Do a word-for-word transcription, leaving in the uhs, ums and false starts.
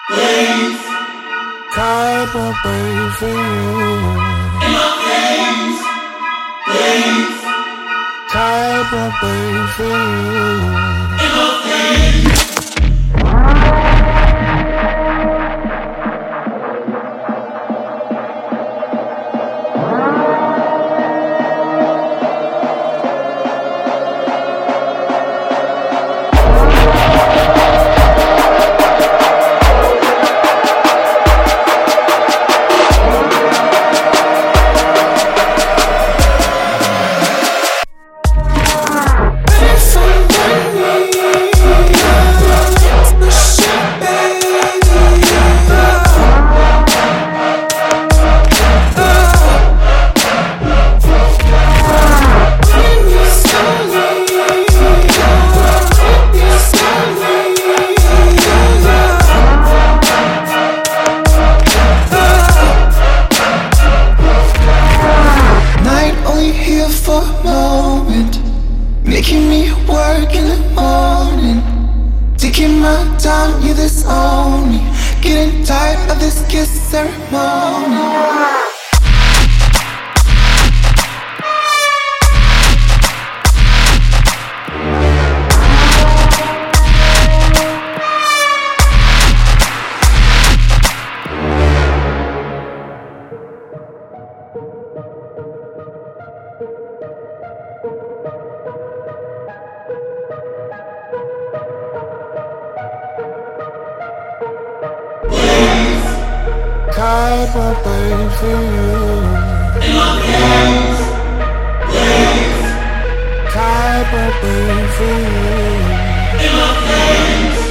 Please. Tired but waiting for you. In my veins. Please. Tired but waiting for you. In my veins. For a moment, making me work in the morning, taking my time, you this on me, getting tired of this kiss ceremony. Tired but waiting for you. In my veins. Please. Tired but waiting for you. In my veins.